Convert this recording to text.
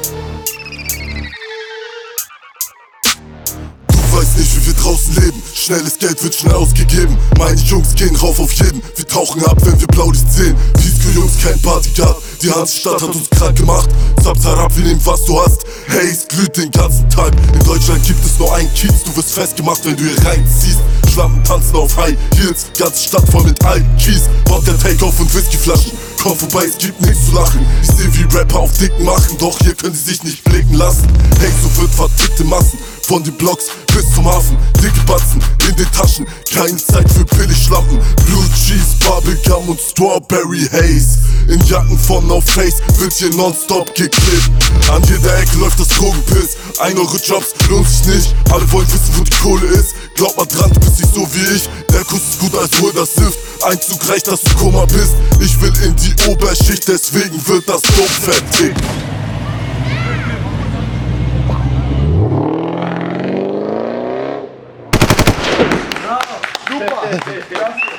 Du weißt nicht, wie wir draußen leben. Schnelles Geld wird schnell ausgegeben. Meine Jungs gehen rauf auf jeden. Wir tauchen ab, wenn wir Blaulicht sehen. Pisco-Jungs, kein Bodyguard. Die Hansestadt hat uns krank gemacht. Subs herab, wir nehmen, was du hast. Hey, es glüht den ganzen Tag. In Deutschland gibt es nur einen Kiez. Du wirst festgemacht, wenn du hier reinziehst. Schlampen tanzen auf High Heels. Ganze Stadt voll mit alten Kies. Wodka, Take-Off und Whiskyflaschen. Komm vorbei, es gibt nichts zu lachen. Ich seh, wie Rapper auf Dicken machen. Doch hier können sie sich nicht blicken lassen. Hey, so wird vertickte Massen. Von den Blocks bis zum Hafen, dicke Batzen in den Taschen, keine Zeit für Billigschlampen. Blue Cheese, Bubblegum und Strawberry Haze. In Jacken von No Face wird hier nonstop geklebt. An jeder Ecke läuft das Drogenpiss. 1 Euro Jobs lohnt sich nicht. Alle wollen wissen, wo die Kohle ist. Glaub mal dran, du bist nicht so wie ich. Der Kuss ist gut, als hol das Sift. Ein Zug reicht, dass du Koma bist. Ich will in die Oberschicht, deswegen wird das Dope vertickt. Super!